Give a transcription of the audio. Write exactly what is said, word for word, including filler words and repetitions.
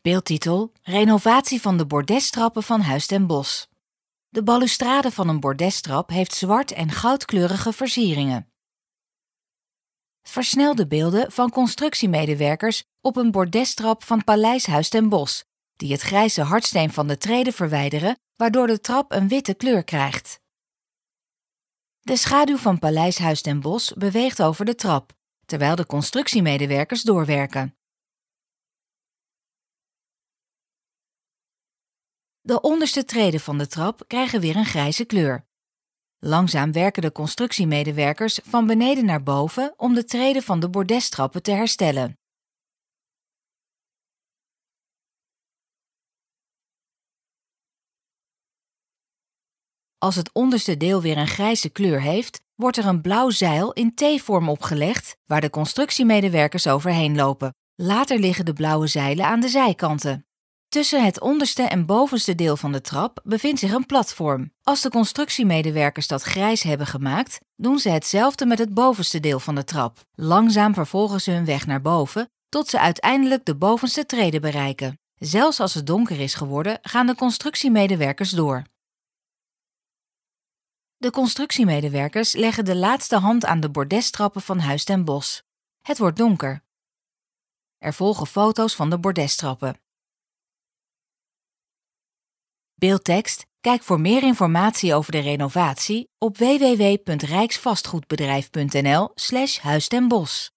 Beeldtitel: Renovatie van de bordestrappen van Huis ten Bosch. De balustrade van een bordestrap heeft zwart- en goudkleurige versieringen. Versnelde beelden van constructiemedewerkers op een bordestrap van Paleis Huis ten Bosch, die het grijze hardsteen van de treden verwijderen, waardoor de trap een witte kleur krijgt. De schaduw van Paleis Huis ten Bosch beweegt over de trap, terwijl de constructiemedewerkers doorwerken. De onderste treden van de trap krijgen weer een grijze kleur. Langzaam werken de constructiemedewerkers van beneden naar boven om de treden van de bordestrappen te herstellen. Als het onderste deel weer een grijze kleur heeft, wordt er een blauw zeil in T-vorm opgelegd waar de constructiemedewerkers overheen lopen. Later liggen de blauwe zeilen aan de zijkanten. Tussen het onderste en bovenste deel van de trap bevindt zich een platform. Als de constructiemedewerkers dat grijs hebben gemaakt, doen ze hetzelfde met het bovenste deel van de trap. Langzaam vervolgen ze hun weg naar boven, tot ze uiteindelijk de bovenste treden bereiken. Zelfs als het donker is geworden, gaan de constructiemedewerkers door. De constructiemedewerkers leggen de laatste hand aan de bordestrappen van Huis ten Bosch. Het wordt donker. Er volgen foto's van de bordestrappen. Beeldtekst: kijk voor meer informatie over de renovatie op w w w punt rijksvastgoedbedrijf punt n l slash Huis ten Bosch.